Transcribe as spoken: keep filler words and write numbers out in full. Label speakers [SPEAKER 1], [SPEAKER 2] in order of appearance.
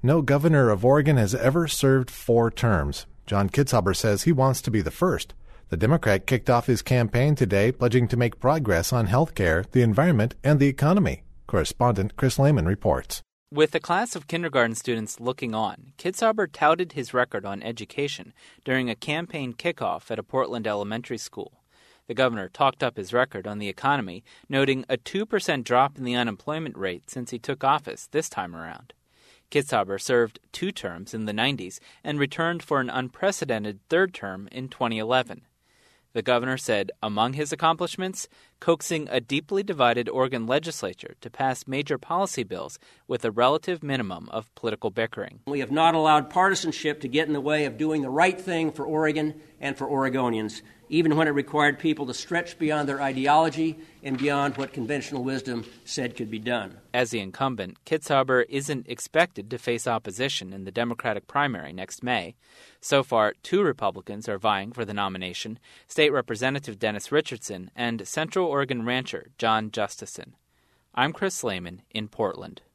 [SPEAKER 1] No governor of Oregon has ever served four terms. John Kitzhaber says he wants to be the first. The Democrat kicked off his campaign today, pledging to make progress on health care, the environment, and the economy. Correspondent Chris Lehman reports.
[SPEAKER 2] With a class of kindergarten students looking on, Kitzhaber touted his record on education during a campaign kickoff at a Portland elementary school. The governor talked up his record on the economy, noting a two percent drop in the unemployment rate since he took office this time around. Kitzhaber served two terms in the nineties and returned for an unprecedented third term in twenty eleven. The governor said among his accomplishments, coaxing a deeply divided Oregon legislature to pass major policy bills with a relative minimum of political bickering.
[SPEAKER 3] We have not allowed partisanship to get in the way of doing the right thing for Oregon and for Oregonians, even when it required people to stretch beyond their ideology and beyond what conventional wisdom said could be done.
[SPEAKER 2] As the incumbent, Kitzhaber isn't expected to face opposition in the Democratic primary next May. So far, two Republicans are vying for the nomination, State Representative Dennis Richardson and Central Oregon rancher John Justison. I'm Chris Lehman in Portland.